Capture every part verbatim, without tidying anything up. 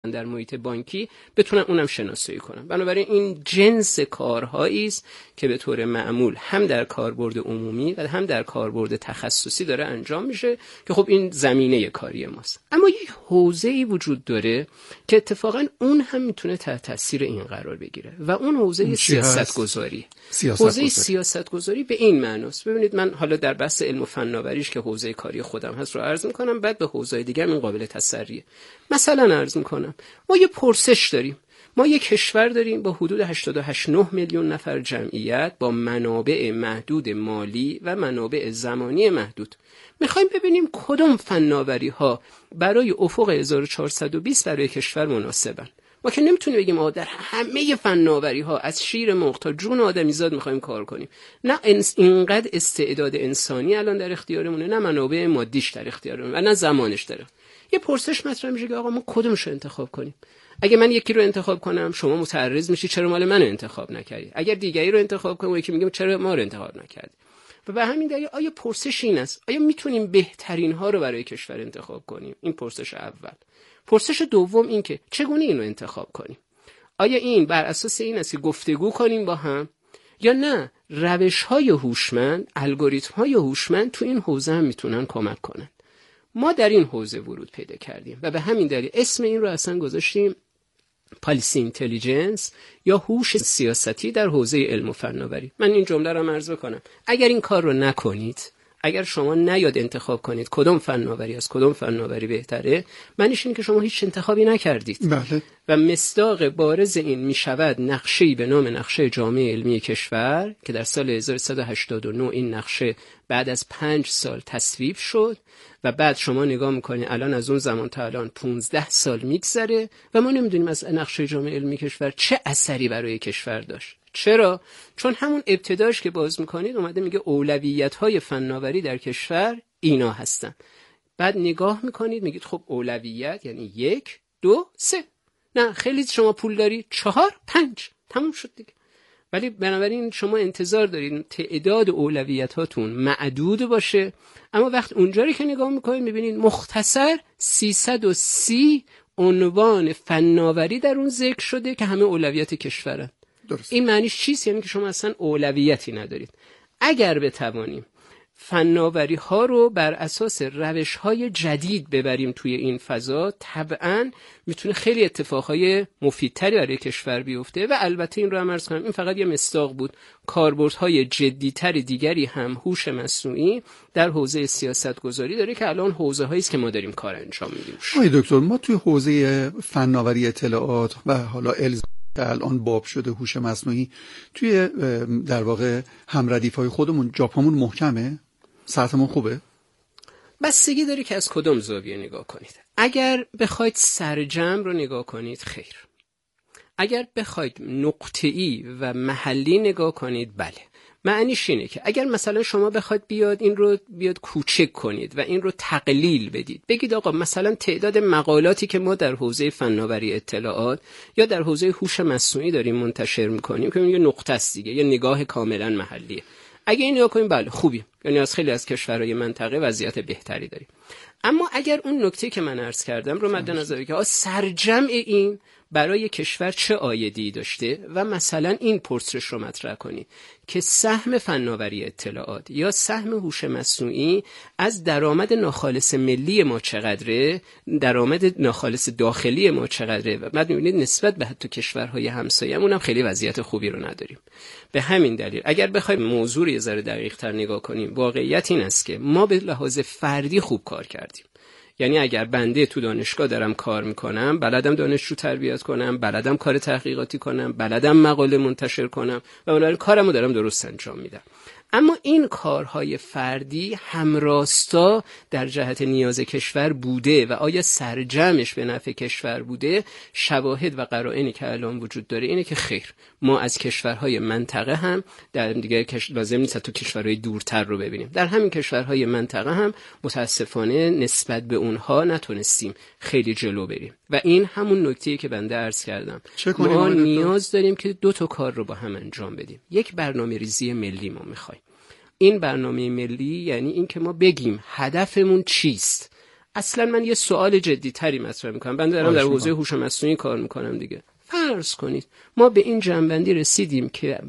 در محیط بانکی بتونن اونم شناسایی کنن. بنابراین این جنس کارهایی است که به طور معمول هم در کاربرد عمومی و هم در کاربرد تخصصی داره انجام میشه که خب این زمینه کاری ماست. اما یک حوزه‌ای وجود داره که اتفاقا اون هم میتونه تحت تاثیر این قرار بگیره و اون حوزه سیاست‌گذاری. حوزه سیاست‌گذاری به این معناست. ببینید من حالا در بحث علم و فناوریش که حوزه کاری خودم هست رو عرض می‌کنم، بعد به حوزه‌های دیگه هم این قابل تسریه. مثلا عرض می‌کنم ما یه پرسش داریم. ما یک کشور داریم با حدود هشتاد و هشت ممیز نه میلیون نفر جمعیت، با منابع محدود مالی و منابع زمانی محدود. میخوایم ببینیم کدوم فناوری‌ها برای افق هزار و چهارصد و بیست برای کشور مناسبن. ما که نمیتونیم بگیم آ در همه فناوری‌ها از شیر مرغ تا جون آدمیزاد میخوایم کار کنیم. نه اینقدر استعداد انسانی الان در اختیارمونه، نه منابع مادیش در اختیارمونه و نه زمانش داره. یه پرسش مطرح میشه که آقا ما کدومشو انتخاب کنیم؟ اگه من یکی رو انتخاب کنم شما متعرض میشی چرا مال منو انتخاب نکردی؟ اگر دیگری رو انتخاب کنم یکی میگه چرا ما رو انتخاب نکردی؟ و به همین دلیل آیا پرسش این است آیا میتونیم بهترین ها رو برای کشور انتخاب کنیم؟ این پرسش اول. پرسش دوم این که چگونه اینو انتخاب کنیم؟ آیا این بر اساس این است که گفتگو کنیم با هم یا نه روش‌های هوشمند، الگوریتم‌های هوشمند تو این حوزه هم میتونن کمک کنن؟ ما در این حوزه ورود پیدا کردیم و به همین دلیل اسم این رو اصلا گذاشتیم پالیسی اینتلیجنس یا هوش سیاستی در حوزه علم و فناوری. من این جمله رو عرض بکنم. اگر این کار رو نکنید، اگر شما نیاد انتخاب کنید کدوم فناوری از کدوم فناوری بهتره، معنیش اینه که شما هیچ انتخابی نکردید. بله. و مصداق بارز این می شود نقشه‌ای به نام نقشه جامعه علمی کشور که در سال هزار و سیصد و هشتاد و نه این نقشه بعد از پنج سال تصویب شد و بعد شما نگاه میکنید الان از اون زمان تا الان پانزده سال میگذره و ما نمیدونیم از نقشه جامعه علمی کشور چه اثری برای کشور داشت. چرا؟ چون همون ابتداش که باز میکنید اومده میگه اولویت‌های فناوری در کشور اینا هستن. بعد نگاه میکنید میگید خب اولویت یعنی یک، دو، سه. نه خیلی شما پول داری، چهار، پنج. تموم شد دیگه. ولی بنابراین شما انتظار دارید تعداد اولویتاتون معدود باشه، اما وقت اونجا رو که نگاه میکنید میبینید مختصر سیصد و سی عنوان فناوری در اون ذکر شده که همه اولویت کشورن. درست. این معنیش چیست؟ یعنی که شما اصلا اولویتی ندارید. اگر بتوانیم فناوری ها رو بر اساس روش های جدید ببریم توی این فضا، طبعاً میتونه خیلی اتفاقهای مفیدتری برای کشور بیفته. و البته این رو هم عرض کنم این فقط یه مصداق بود، کاربردهای جدیتر دیگری هم هوش مصنوعی در حوزه سیاست گذاری داره که الان حوزه هایی است که ما داریم کار انجام میدیم. آقای دکتر، ما توی حوزه فناوری اطلاعات و حالا الزام الان باب شده هوش مصنوعی توی در واقع همردیف‌های خودمون جاپامون محکمه؟ سطحمون خوبه؟ بستگی داره که از کدوم زاویه نگاه کنید. اگر بخواید سرجم رو نگاه کنید خیر. اگر بخواید نقطه‌ای و محلی نگاه کنید بله. معنیش اینه که اگر مثلا شما بخواید بیاد این رو بیاد کوچک کنید و این رو تقلیل بدید، بگید آقا مثلا تعداد مقالاتی که ما در حوزه فناوری اطلاعات یا در حوزه هوش مصنوعی داریم منتشر می‌کنیم که یه نقطه است دیگه، یه نگاه کاملا محلیه. اگه این نگاه کنیم بله خوبی، یعنی از خیلی از کشورهای منطقه وضعیت بهتری داریم. اما اگر اون نکته که من عرض کردم رو مد نظر بگیرید که سرجمع این برای کشور چه عایدی داشته و مثلا این پرسش رو مطرح کنید که سهم فناوری اطلاعات یا سهم هوش مصنوعی از درآمد ناخالص ملی ما چقدره، درآمد ناخالص داخلی ما چقدره و بعد می‌بینید نسبت به حتی کشورهای همسایه‌مون هم خیلی وضعیت خوبی رو نداریم. به همین دلیل اگر بخوایم موضوع رو یه ذره دقیق‌تر نگاه کنیم، واقعیت این است که ما به لحاظ فردی خوب کار کردیم. یعنی اگر بنده تو دانشگاه دارم کار میکنم، بلدم دانشجو تربیت کنم، بلدم کار تحقیقاتی کنم، بلدم مقاله منتشر کنم و بنابراین کارمو دارم درست انجام میدم. اما این کارهای فردی همراستا در جهت نیاز کشور بوده و آیا سرجمش به نفع کشور بوده؟ شواهد و قرائنی که الان وجود داره اینه که خیر. ما از کشورهای منطقه هم در دیگه کش... لازم نیست تو کشورهای دورتر رو ببینیم، در همین کشورهای منطقه هم متاسفانه نسبت به اونها نتونستیم خیلی جلو بریم و این همون نکته‌ای که بنده عرض کردم. ما نیاز داریم که دو تا کار رو با هم انجام بدیم. یک برنامه ریزی ملی ما میخوایم. این برنامه ملی یعنی این که ما بگیم هدفمون چیست، اصلا من یه سوال جدی تری مطرح میکنم. من دارم در حوزه هوش مصنوعی کار میکنم دیگه. فرض کنید ما به این جنبندی رسیدیم که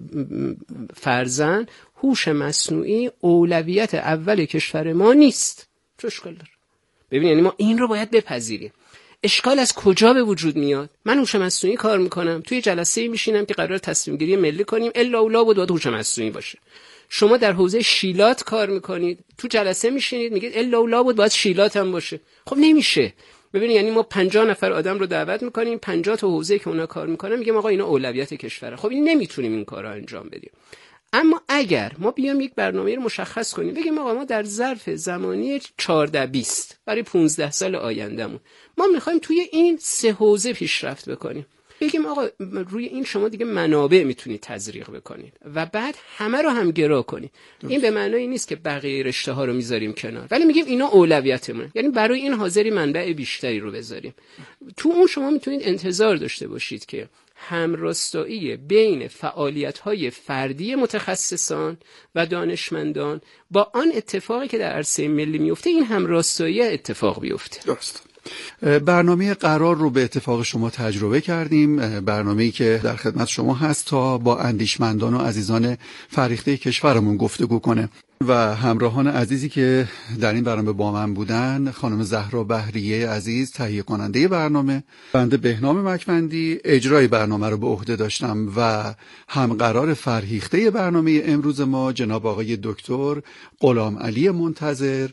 فرضاً هوش مصنوعی اولویت اول کشور ما نیست. چه اشکال داره؟ ببین یعنی ما این رو باید بپذیریم. اشکال از کجا به وجود میاد؟ من هوش مصنوعی کار میکنم، توی جلسه میشینم که قرار تصمیم گیری ملی کنیم، الا اولا بود باید هوش مصنوعی باشه. شما در حوزه شیلات کار میکنید، تو جلسه میشینید میگید الا اولا بود باید شیلات هم باشه. خب نمیشه. ببینید یعنی ما پنجاه نفر آدم رو دعوت میکنیم، پنجاه تا حوزه که اونا کار میکنن میگیم آقا اینا اولویت کشوره. خب این نمیتونیم این کارا انجام بدیم. اما اگر ما بیام یک برنامه رو مشخص کنیم، بگیم آقا ما در ظرف زمانی چهارده بیست برای پانزده سال آیندهمون ما میخوایم توی این سه حوزه پیشرفت بکنیم، بگیم آقا روی این شما دیگه منابع میتونید تزریق بکنید و بعد همه رو هم گرا کنید. این به معنی نیست که بقیه رشته ها رو میذاریم کنار، ولی میگیم اینا اولویتمونه، یعنی برای این حاضری منبع بیشتری رو بذاریم. تو اون شما میتونید انتظار داشته باشید که همراستایی بین فعالیت‌های فردی متخصصان و دانشمندان با آن اتفاقی که در عرصه ملی میفته، این همراستایی اتفاق بیفته. درست. برنامه قرار رو به اتفاق شما تجربه کردیم، برنامه‌ای که در خدمت شما هست تا با اندیشمندان و عزیزان فرهیخته کشورمون گفتگو کنه و همراهان عزیزی که در این برنامه با من بودن، خانم زهرا بهریه عزیز تهیه کننده برنامه، بنده بهنام مکوندی اجرای برنامه رو به عهده داشتم و همقرار فرهیخته برنامه امروز ما جناب آقای دکتر غلام علی منتظر،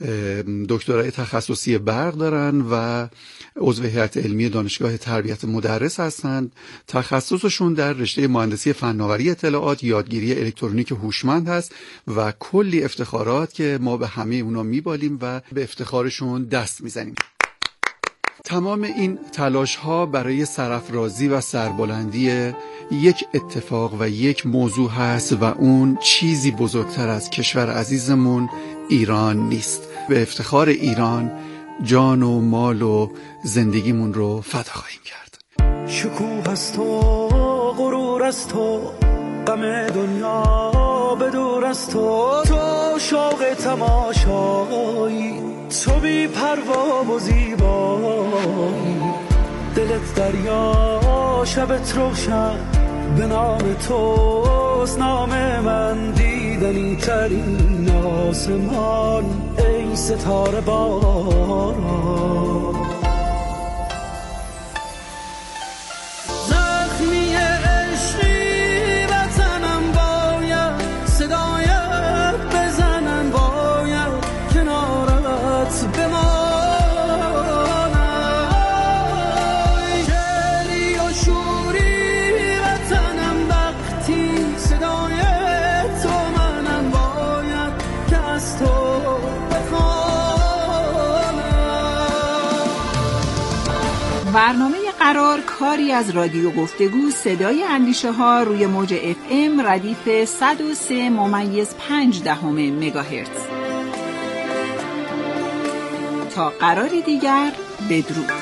دکترای تخصصی برق دارن و عضو هیئت علمی دانشگاه تربیت مدرس هستند. تخصصشون در رشته مهندسی فناوری اطلاعات، یادگیری الکترونیک هوشمند هست و کلی افتخارات که ما به همه اونا میبالیم و به افتخارشون دست میزنیم. تمام این تلاش ها برای سرافرازی و سربلندی یک اتفاق و یک موضوع هست و اون چیزی بزرگتر از کشور عزیزمون ایران نیست. به افتخار ایران جان و مال و زندگیمون رو فدا خواهیم کرد. شکوه از تو، غرور از تو، غم دنیا بدور از تو، تو شوق تماشایی، تو بی پروا و زیبایی، دلت دریا شبت روشن، به نام توست نام من، دیدنی ترین آسمان ای ستاره باران. زخمی عشقی وطنم باید صدایت بزنن، باید کنارت بمانم، شعری و شوری وطنم وقتی صدای تو منم، باید که از تو برنامه قرار کاری از رادیو گفتگو صدای اندیشه ها روی موج اف ام ردیف صد و سه ممیز پنج دهم مگاهرتز. تا قراری دیگر بدرود.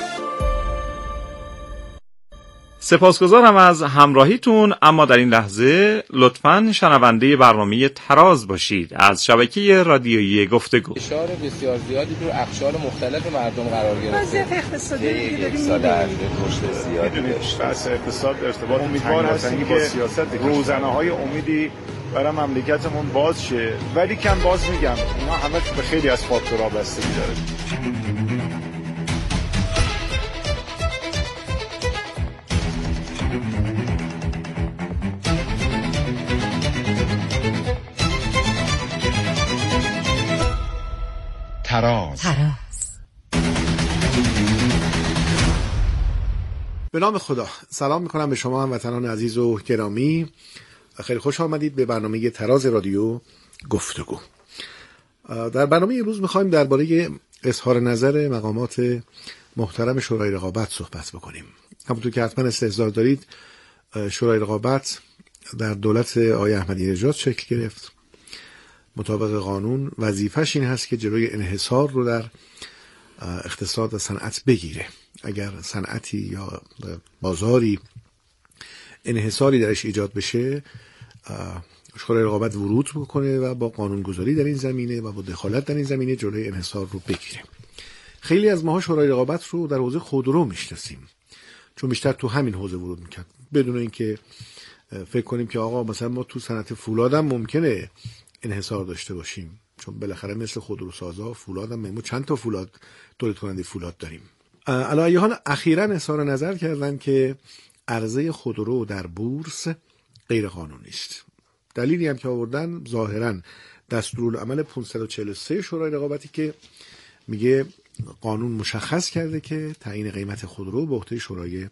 سپاسگزارم از همراهیتون، اما در این لحظه لطفاً شنونده برنامه تراز باشید از شبکه رادیویی گفتگو. فشار بسیار زیادی رو اقشار مختلف مردم قرار گرفته. وضعیت اقتصادی یک سال اخیر رشد زیادی داشت. بحث اقتصاد ارتباط امیدوار هستیم که روزنه‌های امیدی برای مملکتمون باز شه، ولی کم باز میگم اینا همه به خیلی از فاکتورها بستگی داره. تراز. تراز. به نام خدا سلام میکنم به شما هموطنان عزیز و گرامی. خیلی خوش آمدید به برنامه تراز رادیو گفتگو. در برنامه امروز میخوایم درباره اظهار نظر مقامات محترم شورای رقابت صحبت بکنیم. همونطور که حتما استحضار دارید، شورای رقابت در دولت آقای احمدی نژاد شکل گرفت. مطابق قانون وظیفش این هست که جلوی انحصار رو در اقتصاد و صنعت بگیره. اگر صنعتی یا بازاری انحصاری درش ایجاد بشه، شورای رقابت ورود بکنه و با قانونگذاری در این زمینه و با دخالت در این زمینه جلوی انحصار رو بگیره. خیلی از ماها شورای رقابت رو در حوزه خودرو میشناسیم، چون بیشتر تو همین حوزه ورود میکرد، بدون اینکه فکر کنیم که آقا مثلا ما تو صنعت فولاد هم ممکنه انحصار داشته باشیم، چون بالاخره مثل خودروسازا فولاد هم ما چند تا فولاد تولید کننده فولاد داریم. علی ای حال اخیراً اظهار نظر کردن که عرضه خودرو در بورس غیر قانونی است. دلیلی هم که آوردن ظاهراً دستورالعمل پانصد و چهل و سه شورای رقابتی که میگه قانون مشخص کرده که تعیین قیمت خودرو به عهده شورای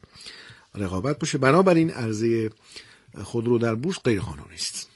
رقابت باشه، بنابراین عرضه خودرو در بورس غیر قانونی است.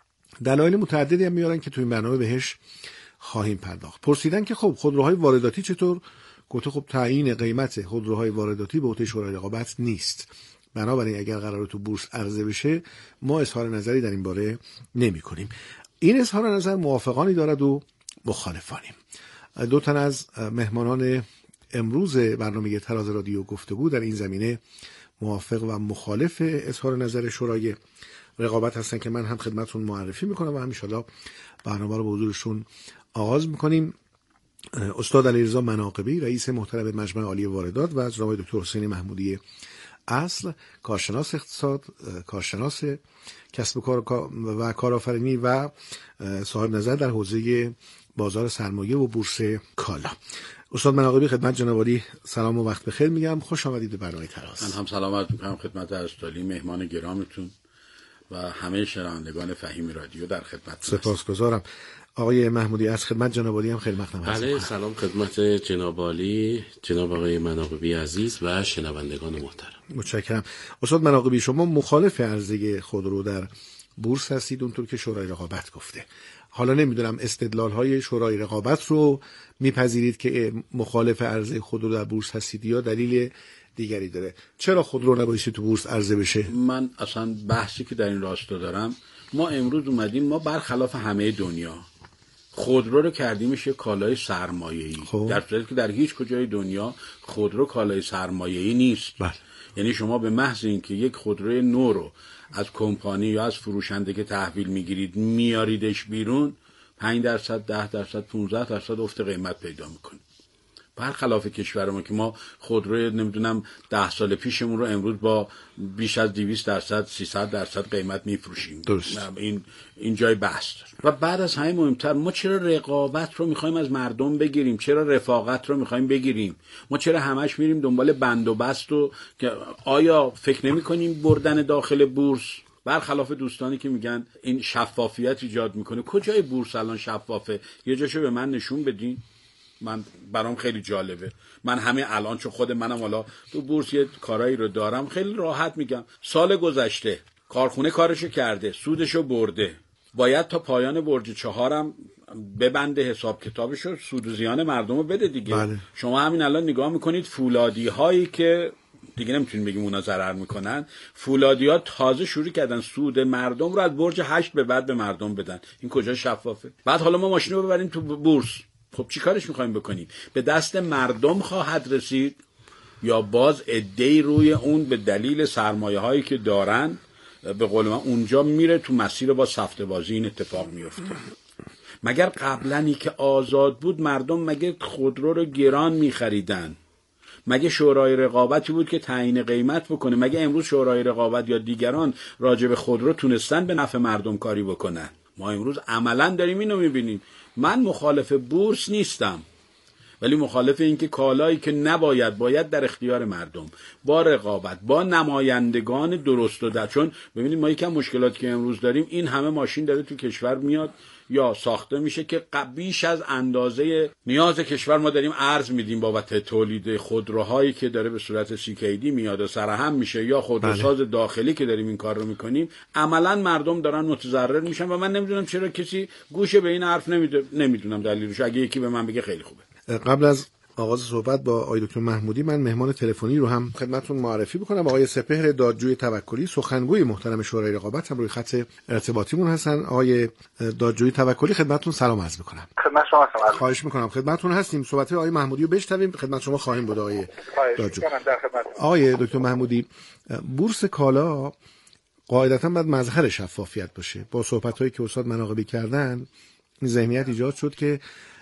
دلایل متعددی هم میارن که تو این برنامه بهش خواهیم پرداخت. پرسیدن که خب خودروهای وارداتی چطور؟ گفته خب تعیین قیمت خودروهای وارداتی به عهده شورای رقابت نیست، بنابراین اگر قراره تو بورس عرضه بشه ما اظهار نظری در این باره نمی کنیم. این اظهار نظر موافقانی دارد و مخالفانیم. دو تن از مهمانان امروز برنامه تراز رادیو گفتگو در این زمینه موافق و مخالف اظهار نظر شورای رقابت هستن که من هم خدمتتون معرفی میکنم و هم ان شاءالله برنامه رو به حضورشون آغاز میکنیم. استاد علیرضا مناقبی رئیس محترم مجمع عالی واردات و جناب دکتر حسین محمودی اصل کارشناس اقتصاد، کارشناس کسب و کار و کارآفرینی و صاحب نظر در حوزه بازار سرمایه و بورس کالا. استاد مناقبی خدمت جناب عالی سلام و وقت بخیر میگم، خوش آمدید به برنامه تراز. من هم سلام عرض میکنم خدمت استالی مهمان گرامتون و همه شنوندگان فهیم رادیو در خدمت. سپاسگزارم. آقای محمودی از خدمت جناب عالی هم خیلی مقدم هستم. بله سلام خدمت جناب عالی، جناب آقای مناقبی عزیز و شنوندگان محترم. متشکرم. استاد مناقبی شما مخالف عرضه خودرو در بورس هستید اونطور که شورای رقابت گفته. حالا نمیدونم استدلال های شورای رقابت رو میپذیرید که مخالف عرضه خودرو در بورس هستید یا دلیل دیگری داره؟ چرا خودرو نباید تو بورس عرضه بشه؟ من اصلا بحثی که در این راستا دارم، ما امروز اومدیم ما برخلاف همه دنیا خودرو رو کردیمش یک کالای سرمایه‌ای، در صورتی که در هیچ کجای دنیا خودرو کالای سرمایه‌ای نیست. بله. یعنی شما به محض اینکه یک خودروی نو رو از کمپانی یا از فروشنده که تحویل میگیرید میاریدش بیرون، پنج درصد، ده درصد، پانزده درصد افت قیمت پیدا میکنه. برخلاف کشور ما که ما خودروی نمیدونم ده سال پیشمون رو امروز با بیش از دویست درصد، سیصد درصد قیمت میفروشیم. درست. این این جای بحث داره. و بعد از همه مهمتر، ما چرا رقابت رو میخوایم از مردم بگیریم؟ چرا رفاقت رو میخوایم بگیریم؟ ما چرا همش میریم دنبال بند و بست و که آیا فکر نمی‌کنیم بردن داخل بورس؟ برخلاف دوستانی که میگن این شفافیت ایجاد میکنه، کجای بورس الان شفافه؟ یه جاشو به من نشون بدین. من برام خیلی جالبه. من همه الان چون خود منم حالا تو بورس یه کارایی رو دارم، خیلی راحت میگم سال گذشته کارخونه کارشو کرده، سودشو برده، باید تا پایان برج چهارم ببنده حساب کتابشو، سود و زیان مردم رو بده دیگه. بله. شما همین الان نگاه میکنید فولادی هایی که دیگه نمیتونیم بگیم اونا ضرر میکنن، فولادی ها تازه شروع کردن سود مردم رو از برج هشت به بعد به مردم بدن. این کجا شفافه؟ بعد حالا ما ماشین رو ببریم تو بورس، خب چی کارش میخوایم بکنیم؟ به دست مردم خواهد رسید یا باز عده‌ای روی اون به دلیل سرمایه هایی که دارن به قول من اونجا میره تو مسیر با سفته بازی این اتفاق میفته؟ مگر قبلنی که آزاد بود مردم مگه خودرو رو گران میخریدن؟ مگه شورای رقابتی بود که تعیین قیمت بکنه؟ مگه امروز شورای رقابت یا دیگران راجع به خودرو تونستن به نفع مردم کاری بکنن؟ ما امروز عملاً داریم اینو میبینیم. من مخالف بورس نیستم، ولی مخالف این که کالایی که نباید باید در اختیار مردم با رقابت با نمایندگان درست و در، چون ببینید ما یکم مشکلاتی که امروز داریم، این همه ماشین داره تو کشور میاد یا ساخته میشه که بیش از اندازه نیاز کشور ما داریم ارز میدیم بابت تولید خودروهایی که داره به صورت سیکیدی میاد و سرهم میشه یا خودروساز بله. داخلی که داریم این کار رو میکنیم، عملا مردم دارن متضرر میشن و من نمیدونم چرا کسی گوش به این حرف نمیده. نمیدونم دلیلش، اگه یکی به من بگه خیلی خوبه. قبل از آغاز صحبت با آقای دکتر محمودی من مهمان تلفنی رو هم خدمتتون معرفی بکنم. آقای سپهر دادجوی توکلی، سخنگوی محترم شورای رقابت، هم روی خط ارتباطیمون هستن. آقای دادجوی توکلی خدمتتون سلام عرض میکنم. خدمت شما هستم. خواهش میکنم. خدمتتون هستیم. صحبت آقای محمودی رو بشنویم. خدمت شما خواهیم بود آقای دادجوی. آقای دکتر محمودی، بورس کالا قاعدتاً باید مظهر شفافیت باشه. با صحبت‌هایی که استاد مناقبی کردن این ذهنیت ایجاد شد که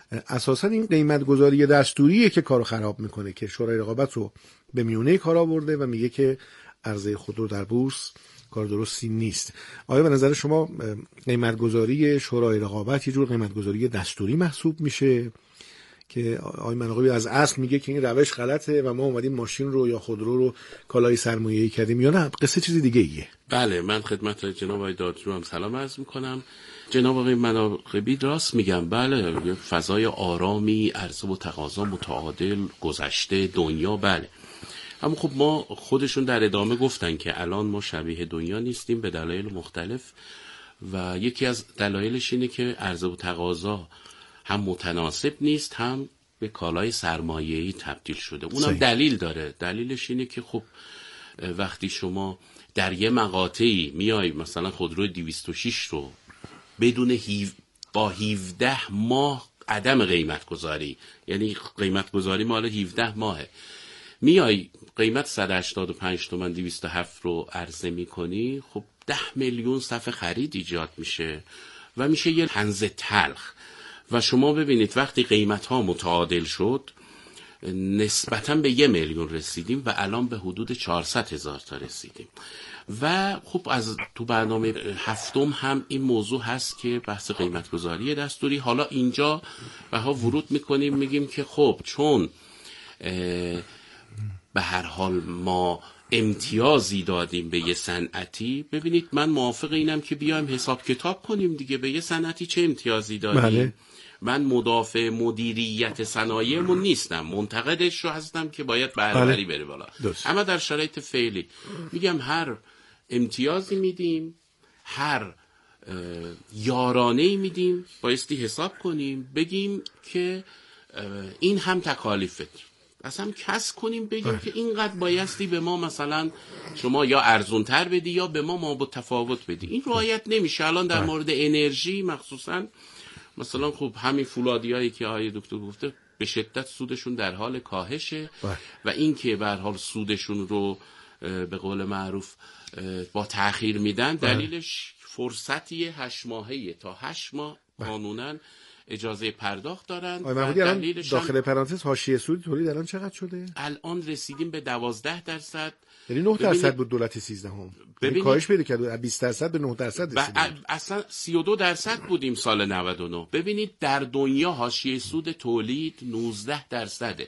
اساسا این قیمت گذاری دستوریه که کارو خراب میکنه که شورای رقابت رو به میونه کار آورده و میگه که عرضه خودرو در بورس کار درستی نیست. آیا به نظر شما قیمت گذاری شورای رقابت یه جور قیمت گذاری دستوری محسوب میشه که آقای مناقبی از اصل میگه که این روش غلطه و ما اومدیم ماشین رو یا خودرو رو کالای سرمایه‌ای کردیم، یا نه قصه چیز دیگه ایه؟ بله، من خدمت جناب آقای دادجو هم سلام عرض میکنم. جناب آقای مناقبی راست میگم، بله فضای آرامی، عرضه و تقاضا متعادل، گذشته دنیا، بله. اما خب ما خودشون در ادامه گفتن که الان ما شبیه دنیا نیستیم به دلایل مختلف و یکی از دلایلش اینه که عرضه و تقاضا هم متناسب نیست، هم به کالای سرمایه‌ای تبدیل شده. اونم صحیح. دلیل داره. دلیلش اینه که خب وقتی شما در یه مقاطعی میای مثلا خودروی دویست و شش رو بدون هیو با هفده ماه عدم قیمت گذاری، یعنی قیمت گذاری مال هفده ماهه، میای قیمت صد و هشتاد و پنج تومن دویست و هفت رو عرضه میکنی، خب ده میلیون صف خرید ایجاد میشه و میشه یه طنز تلخ. و شما ببینید وقتی قیمت ها متعادل شد نسبتاً به یه میلیون رسیدیم و الان به حدود چهارصد هزار تا رسیدیم. و خب از تو برنامه هفتم هم این موضوع هست که بحث قیمت گذاری دستوری. حالا اینجا بها ورود میکنیم میگیم که خب چون به هر حال ما امتیازی دادیم به یه صنعتی، ببینید من موافق اینم که بیایم حساب کتاب کنیم دیگه، به یه صنعتی چه امتیازی دادیم. بله. من مدافع مدیریت صنایعمون نیستم، منتقدش رو هستم که باید بهره‌وری بره بالا. دوست. اما در شرایط فعلی میگم هر امتیازی میدیم، هر یارانه‌ای میدیم، بایستی حساب کنیم بگیم که این هم تکالیفت اصلا کس کنیم بگیم که اینقدر بایستی به ما مثلا شما یا ارزونتر بدی یا به ما ما با تفاوت بدی. این رعایت نمیشه. الان در مورد انرژی مخصوصا مثلا خب همین فولادی هایی که آقای دکتر گفته به شدت سودشون در حال کاهشه و این که به هر حال سودشون رو به قول معروف با تأخیر میدن دلیلش فرصتیه هشت ماهیه، تا هشت ماه قانونا اجازه پرداخت دارن. دلیلش داخل پرانتز حاشیه سود تولید الان چقدر شده؟ الان رسیدیم به دوازده درصد، یعنی نه درصد بود دولت سیزده هم یعنی کاهش پیدا کرد از بیست درصد به نه درصد رسیدیم. اصلا سی و دو درصد بودیم سال نود و نه. ببینید در دنیا حاشیه سود تولید نوزده درصده.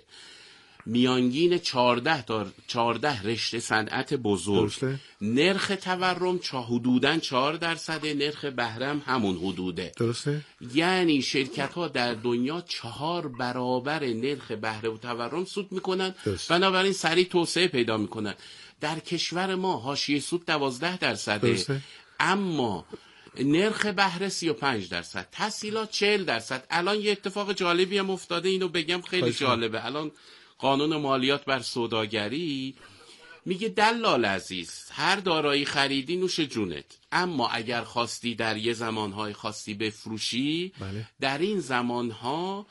میانگین چهارده تا چهارده رشته صنعت بزرگ درسته. نرخ تورم چا حدوداً چهار درصده، نرخ بهره همون حدوده. درسته. یعنی شرکت ها در دنیا چهار برابر نرخ بهره و تورم سود میکنن، بنابراین سریع توسعه پیدا میکنن. در کشور ما حاشیه سود دوازده درصده درسته. اما نرخ بهره سی و پنج درصد، تسهیلات چهل درصد. الان یه اتفاق جالبی هم افتاده، اینو بگم خیلی جالبه. الان قانون مالیات بر سوداگری میگه دلال عزیز هر دارایی خریدی نوش جونت، اما اگر خواستی در یه زمانهای خواستی بفروشی بله. در این زمانها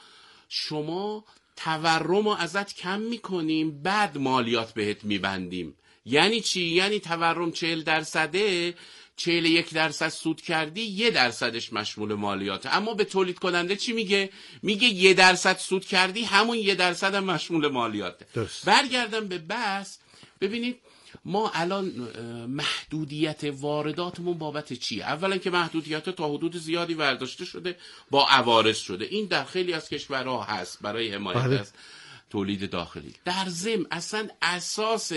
شما تورم رو ازت کم میکنیم بعد مالیات بهت میبندیم. یعنی چی؟ یعنی تورم چهل درصده، چهل یک درصد سود کردی، یه درصدش مشمول مالیاته. اما به تولید کننده چی میگه؟ میگه یه درصد سود کردی، همون یه درصد هم مشمول مالیاته. درست. برگردم به بحث، ببینید ما الان محدودیت وارداتمون بابت چیه؟ اولا که محدودیت تا حدود زیادی برداشته شده، با عوارض شده. این در خیلی از کشورها هست برای حمایت بله. از تولید داخلی. در ضمن اصلا اساس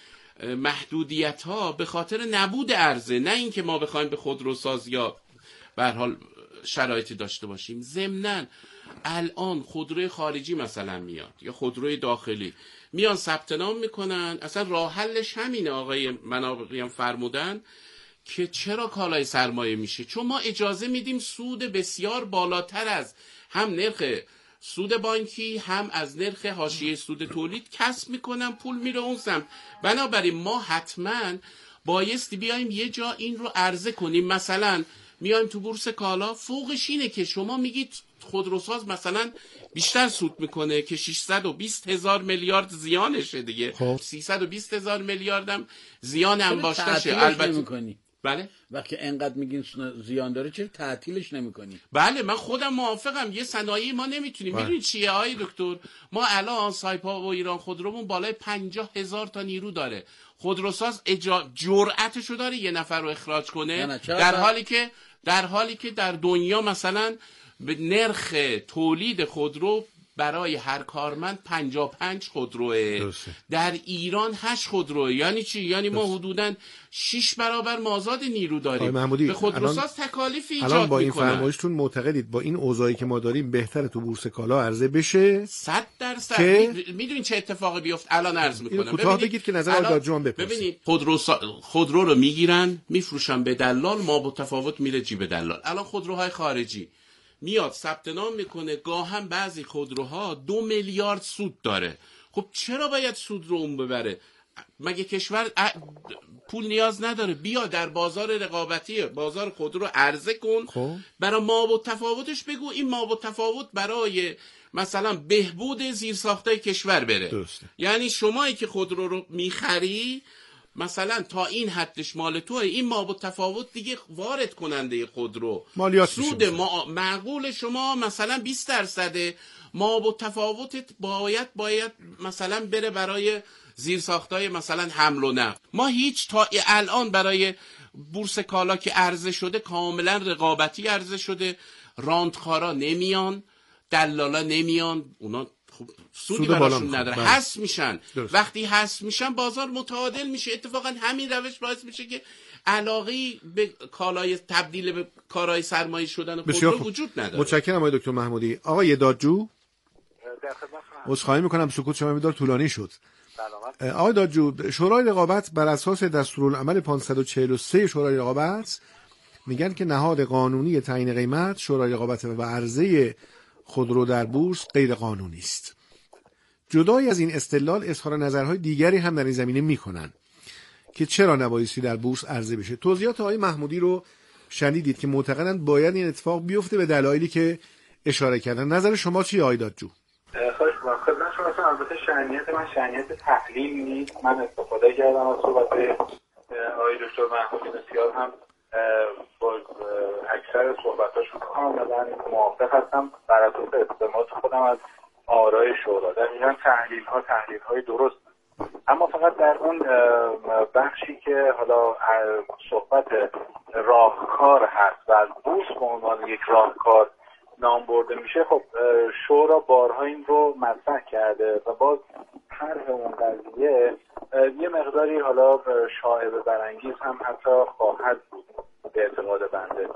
محدودیت ها به خاطر نبود عرضه، نه اینکه ما بخوایم به خودروساز یا به هر حال شرایطی داشته باشیم. ضمناً الان خودروی خارجی مثلا میاد یا خودروی داخلی میان ثبت نام میکنن، اصلا راه حلش همینه. آقای منابقی هم فرمودن که چرا کالای سرمایه میشه، چون ما اجازه میدیم سود بسیار بالاتر از هم نرخ سود بانکی هم از نرخ حاشیه سود تولید کسب میکنن، پول میره اون سمت. بنابراین ما حتما بایستی بیایم یه جا این رو عرضه کنیم. مثلا میایم تو بورس کالا، فوقش اینه که شما میگید خودروساز مثلا بیشتر سود میکنه که ششصد و بیست هزار میلیارد زیانشه دیگه. خب. سیصد و بیست هزار میلیارد هم زیان انباشته شه. البته بله وقتی انقدر میگین زیان داره چرا تعطیلش نمی‌کنی؟ بله من خودم موافقم. یه صنایعی ما نمیتونیم. میدونید چیه آقای دکتر؟ ما الان سایپا و ایران خودرومون بالای پنجاه هزار تا نیرو داره. خودروساز اجا... جرأتشو داره یه نفر رو اخراج کنه؟ نه نه در حالی که در حالی که در دنیا مثلا به نرخ تولید خودرو برای هر کارمند پنجاه و پنج خودروه، در ایران هشت خودروه. یعنی چی؟ یعنی ما حدوداً شش برابر مازاد نیرو داریم. به خودروساز تکالیف ایجاد میکنن. الان با این فرمایشتون معتقدید با این اوضاعی که ما داریم بهتره تو بورس کالا عرضه بشه؟ صد درصد. می... میدونین چه اتفاقی بیفت؟ الان عرض میکنم. کوتاه بگید که نظر آقای دادجو بپرسید. ببینید خودرو سا... خودرو رو میگیرن میفروشن به دلال، ما با تفاوت میره جیب دلال. الان خودروهای خارجی میاد ثبت نام میکنه، گاهم بعضی خودروها دو میلیارد سود داره. خب چرا باید سود رو اون ببره؟ مگه کشور پول نیاز نداره؟ بیا در بازار رقابتی بازار خودرو عرضه کن. خب برای ما و تفاوتش بگو این ما و تفاوت برای مثلا بهبود زیرساختای کشور بره. درسته. یعنی شمایی که خودرو رو میخری مثلا تا این حدش مال توه، این ما با تفاوت دیگه وارد کننده خودرو سود ما معقول شما مثلا بیست درصده، ما با تفاوتت باید باید مثلا بره برای زیرساختای مثلا حمل و نقل. ما هیچ تا الان برای بورس کالا که عرضه شده کاملا رقابتی عرضه شده، راندخارا نمیان، دلالا نمیان، اونا خب سودی براشون نداره، حذف میشن. درست. وقتی حذف میشن بازار متعادل میشه. اتفاقا همین روش باعث میشه که علاقی به کالای تبدیل به کارهای سرمایه شدن خودرو وجود نداره. متشکرم آقای دکتر محمودی. آقای دادجو در خدمتتونم. عذرخواهی میکنم سکوت شما میدار طولانی شد. آقای دادجو، شورای رقابت بر اساس دستورالعمل پانصد و چهل و سه شورای رقابت میگن که نهاد قانونی تعیین قیمت شورای رقابت و عرضه خودرو در بورس غیر قانونی است. جدای از این استدلال اظهار نظرهای دیگری هم در این زمینه میکنن که چرا نبایستی در بورس عرضه بشه. توضیحات آقای محمودی رو شنیدید که معتقدند باید این اتفاق بیفته به دلایلی که اشاره کردن. نظر شما چیه آقای دادجو؟ خواهش می‌کنم خدمت شما. اصلا البته شأنیت من شأنیت تحلیل نیست. من استفاده کردم از صحبت آقای دکتر محمودی، بسیار هم با اکثر صحبتاشون کاملا موافق هستم. بر اساس استنباط خودم از آرای شورا در این تحلیل ها تحلیل های درست، اما فقط در اون بخشی که حالا صحبت راهکار هست و از بورس به عنوان یک راهکار نام برده میشه، خب شورا بارها این رو مطرح کرده و باز طرح اون قضیه یه مقداری حالا شائبه برانگیز هم حتی خواهد بود به اعتقاد بنده.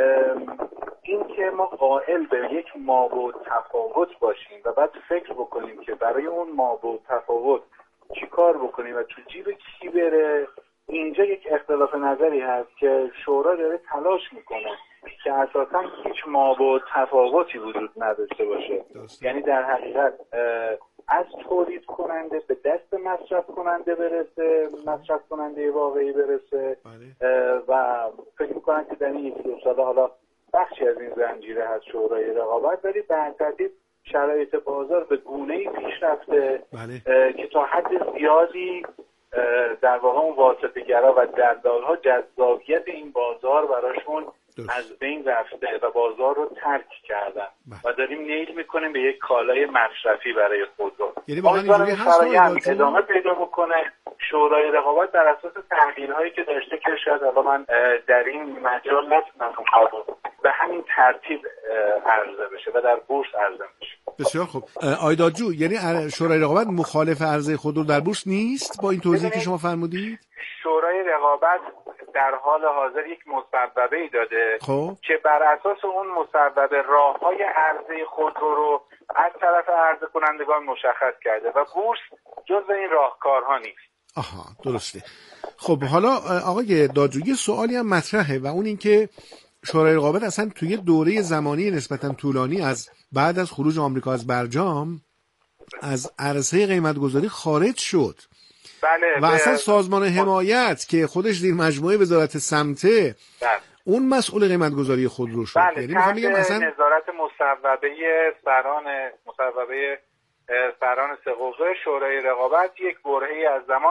این که ما قائل به یک مابعد تفاوت باشیم و بعد فکر بکنیم که برای اون مابعد تفاوت چی کار بکنیم و تو جیب کی بره، اینجا یک اختلاف نظری هست که شورا داره تلاش میکنه که اساسا هیچ مابعد تفاوتی وجود نداشته باشه. یعنی در حقیقت از تولید کننده به دست مصرف کننده برسه، مصرف کننده واقعی برسه. و فکر میکنم که در این یک دو ساله حالا بخشی از این زنجیره هست شورای رقابت، ولی به ترتیب شرایط بازار به گونه‌ای پیش رفته که تا حد زیادی در واقع اون واسطه‌گرا و دلال‌ها جذابیت این بازار براشون از بین رفته و بازار رو ترک کردن و داریم نیل میکنیم به یک کالای مصرفی برای خودرو. یعنی واقعا اینجوری هست ادامه پیدا بکنه. شورای رقابت بر اساس تحلیل‌هایی که داشته که شاید الان من در این مجال نتونم به همین ترتیب عرضه بشه و در بورس عرضه بشه. بسیار خوب. آقای دادجو، یعنی شورای رقابت مخالف عرضه خودرو در بورس نیست با این توضیحی که شما فرمودید؟ شورای رقابت در حال حاضر یک مصوبه‌ای داده خوب. که بر اساس اون مصوبه راه‌های عرضه خودرو رو از طرف عرضه کنندگان مشخص کرده و بورس جزو این راهکارها نیست. آها، درسته. خب حالا آقای دادجو یه سوالی هم مطرحه و اون این که شورای رقابت اصلا توی دوره زمانی نسبتا طولانی از بعد از خروج آمریکا از برجام از عرصه قیمت‌گذاری خارج شد. بله. و اصلا سازمان حمایت که خودش زیر مجموعه وزارت سمته بله. اون مسئول قیمت‌گذاری خودرو شد. بله. یعنی میخوام بگم اصلا نظارت مصوبه سران مصوبه سران سه قوه شورای رقابت یک برهه‌ای از زمان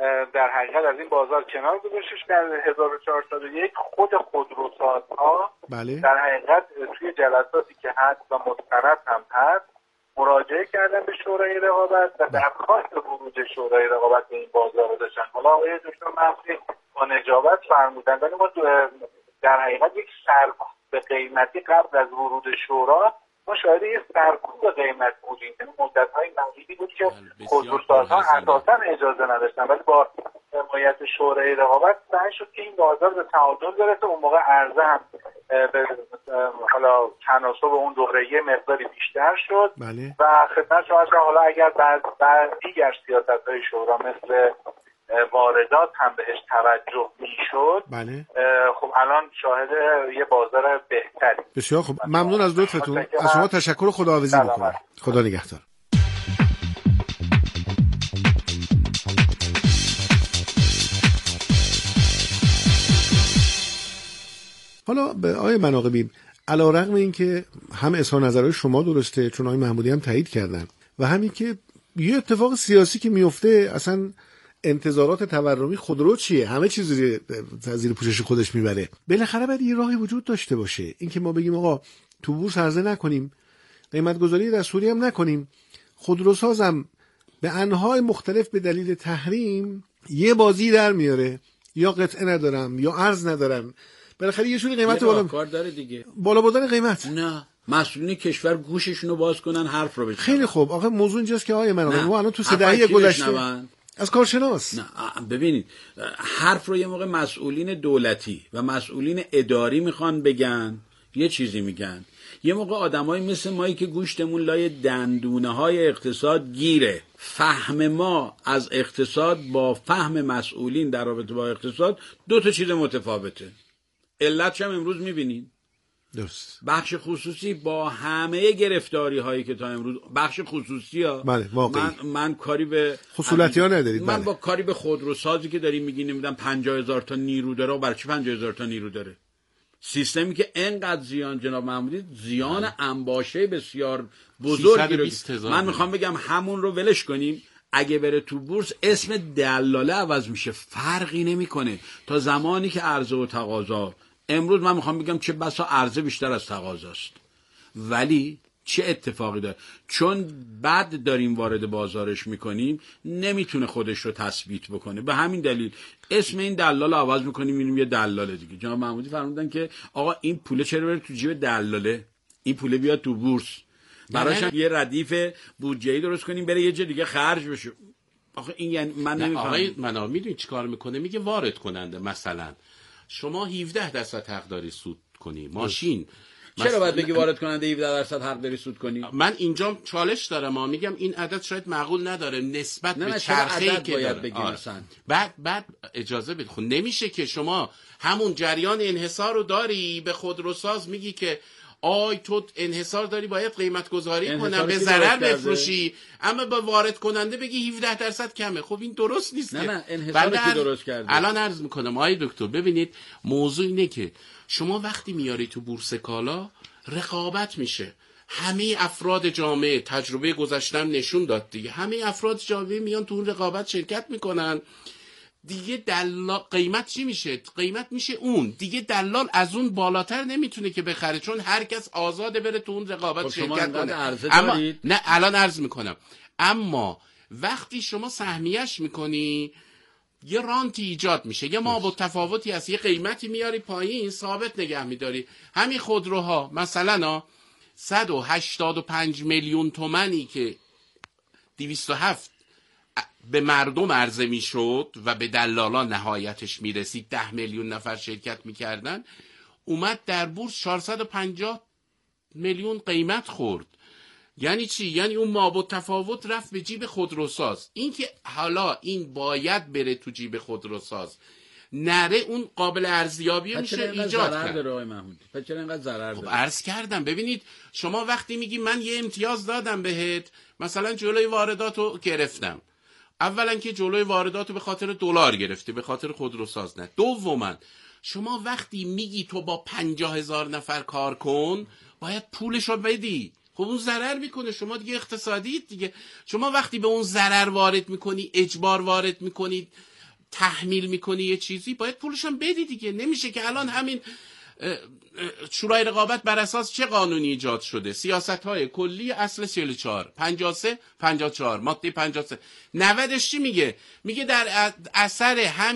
در حقیقت از این بازار کنار گذاشتش. در هزار و چهارصد و یک خود خودروسازها بله. در حقیقت توی جلساتی که هست و مستند هم هست مراجعه کردن به شورای رقابت و درخواست ورود شورای رقابت به این بازار رو داشتن. حالا آقای دکتر مهدی با نجابت فرمودن ولی ما در حقیقت یک سرکوب به قیمتی قبل از ورود شورا ما شاید یک سرکوب به قیمت بودیم، یعنی مدت‌های مدیدی بود که خودروسازها اساسا اجازه نداشتن، ولی با حمایت شورای رقابت سعی شد که این بازار به تعادل برسه. اون موقع عرضه هم به حالا تناسب اون دوره یه مقداری بیشتر شد. بله. و خدمت شما هستم حالا اگر بعد بعد دیگر سیاست‌های شورا مثل واردات هم بهش توجه میشد، بله. خب الان شاهد یه بازار بهتری. بسیار خب، ممنون از لطفتون. از شما تشکر و خداحافظی میکنم. خدا نگهدار. حالا به آقای مناقبی، علیرغم اینکه هم اظهار نظرهای شما درسته چون آقای محمودی هم تایید کردن و همین که یه اتفاق سیاسی که میفته اصلا انتظارات تورمی خودرو چیه، همه چیز زیر زیر پوشش خودش میبره، بالاخره باید یه راهی وجود داشته باشه. اینکه ما بگیم آقا تو بورس عرضه نکنیم، قیمت گذاری دستوری هم نکنیم، خودروسازم به انواع مختلف به دلیل تحریم یه بازی در میاره، یا قطعه ندارم یا ارز ندارم، بالاخره یه جوری قیمت بالا کار داره دیگه، بالا بردن قیمت. نه مسئولین کشور گوششون رو باز کنن، حرف رو بشنون. خیلی خوب. آخه موضوع اینجاست که آقای مناقبی ما الان تو سه دهه گذشته از کارشناس، نه ببینید حرف رو یه موقع مسئولین دولتی و مسئولین اداری میخوان بگن، یه چیزی میگن، یه موقع آدمایی مثل مایی که گوشتمون لای دندونه های اقتصاد گیره. فهم ما از اقتصاد با فهم مسئولین در رابطه با اقتصاد دو تا چیز متفاوته. علتش هم امروز میبینین. درست. بخش خصوصی با همه گرفتاری هایی که تا امروز بخش خصوصی ها، بله واقعی. من من کاری به خصولتی ها ندارید. من بله. با کاری به خودروسازی که داریم میگی نمیدونم پنجاه هزار تا نیرو داره و برای چی پنجاه هزار تا نیرو داره؟ سیستمی که انقدر زیان جناب محمودی زیان بله. انباشه بسیار بزرگی رو من میخوام بگم همون رو ولش کنیم. اگه بره تو بورس اسم دلاله عوض میشه، فرقی نمیکنه تا زمانی که عرضه و تقاضا. امروز من میخوام بگم چه بسا عرضه بیشتر از تقاضاست، ولی چه اتفاقی داره؟ چون بعد داریم وارد بازارش میکنیم نمیتونه خودش رو تثبیت بکنه، به همین دلیل اسم این دلال عوض میکنیم میبینیم یه دلاله دیگه. جناب محمودی فرمودن که آقا این پوله چرا بره تو جیب دلاله، این پوله بیاد تو بورس، براش یه ردیف بودجه‌ای درست کنیم بره یه جای دیگه خرج بشه. آخه این یعنی من نمیفهمم. آقای منو میدونی چیکار میکنه؟ میگه وارد کننده مثلا شما هفده درصد حق داری سود کنی ماشین. چرا باید بگی وارد کننده هفده درصد حق داری سود کنی؟ من اینجا چالش دارم، ما میگم این عدد شاید معقول نداره نسبت به چرخه‌ای که باید بگی مثلا. بعد بعد اجازه بده. خب نمیشه که شما همون جریان انحصار رو داری به خودروساز میگی که آی تو انحصار داری باید قیمت گذاری کنم به ضرر بفروشی، اما با وارد کننده بگی هفده درصد کمه. خب این درست نیست. نه نه انحصار کی درست کرده؟ الان عرض میکنم آی دکتر ببینید موضوع اینه که شما وقتی میاری تو بورس کالا رقابت میشه، همه افراد جامعه تجربه گذشتن نشون داد دیگه، همه افراد جامعه میان تو اون رقابت شرکت میکنن دیگه. دلال قیمت چی میشه؟ قیمت میشه اون دیگه، دلال از اون بالاتر نمیتونه که بخره، چون هر کس آزاده بره تو اون رقابت شرکت کنه. اما نه الان عرض میکنم، اما وقتی شما سهمیش میکنی یه رانتی ایجاد میشه، یه ما با تفاوتی هست، یه قیمتی میاری پایین ثابت نگه میداری. همین خودروها مثلا صد و هشتاد و پنج میلیون تومانی که دویست و هفت به مردم عرضه میشد و به دلالا نهایتش میرسید، ده میلیون نفر شرکت میکردن، اومد در بورس چهارصد و پنجاه میلیون قیمت خورد. یعنی چی؟ یعنی اون مابع تفاوت رفت به جیب خودروساز. این که حالا این باید بره تو جیب خودروساز نره، اون قابل ارزیابی میشه ایجاد کرد. داره آقای محمودی پس چرا اینقدر ضرر داره؟ خب عرض کردم ببینید شما وقتی میگی من یه امتیاز دادم بهت، مثلا جلوی وارداتو گرفتم، اولا که جلوی وارداتو به خاطر دلار گرفتی، به خاطر خودروساز نه. دوما شما وقتی میگی تو با پنجاه هزار نفر کار کن باید پولشو بدی، خب اون ضرر میکنه، شما دیگه اقتصادیت دیگه. شما وقتی به اون ضرر وارد میکنی، اجبار وارد میکنید، تحمیل میکنی یه چیزی باید پولش هم بدی دیگه. نمیشه که الان همین شورای رقابت بر اساس چه قانونی ایجاد شده؟ سیاست‌های کلی اصل چهل و چهار، پنجاه و سه، پنجاه و چهار، ماده پنجاه و سه. نودش چی میگه؟ میگه در اثر هم